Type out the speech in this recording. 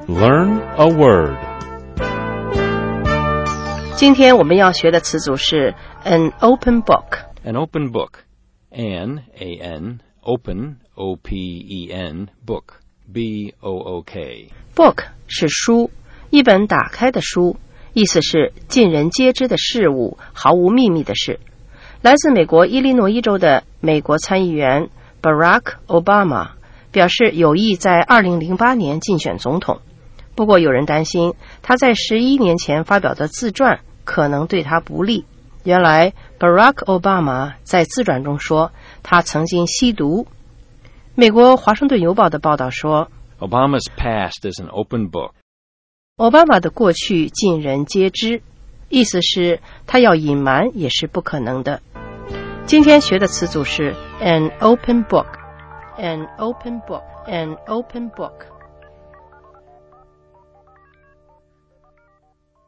Learn a word. 今天我们要学的词组是 an open book. An open book. An, open, O-P-E-N, book, B-O-O-K. Book 是书，一本打开的书，意思是尽人皆知的事物，毫无秘密的事。来自美国伊利诺伊州的美国参议员 Barack Obama 表示有意在2008年竞选总统，不过有人担心他在11年前发表的自传可能对他不利。原来 Barack Obama 在自传中说他曾经吸毒。美国华盛顿邮报的报道说 Obama's past is an open book. 奥巴马的过去尽人皆知，意思是他要隐瞒也是不可能的。今天学的词组是 an open book. An open book. An open book.